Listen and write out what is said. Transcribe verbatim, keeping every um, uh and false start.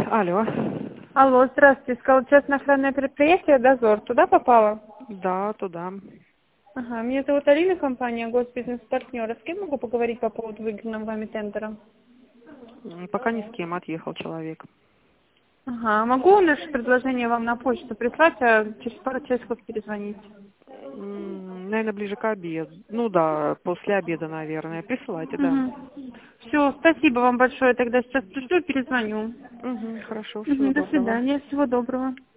Алло. Алло, здравствуйте. Сказала, частное охранное предприятие «Дозор». Туда попала? Да, туда. Ага, меня зовут Алина, компания «Госбизнес-партнер». А с кем могу поговорить по поводу выигранного вами тендера? М, Пока ни с кем отъехал человек. Ага, могу наше предложение вам на почту прислать, а через пару часиков перезвонить? Наверное, ближе к обеду. Ну да, после обеда, наверное. Присылайте, да. Угу. Все, спасибо вам большое. Тогда сейчас пришлю и перезвоню. Угу, хорошо, всего Угу, до доброго. свидания, всего доброго.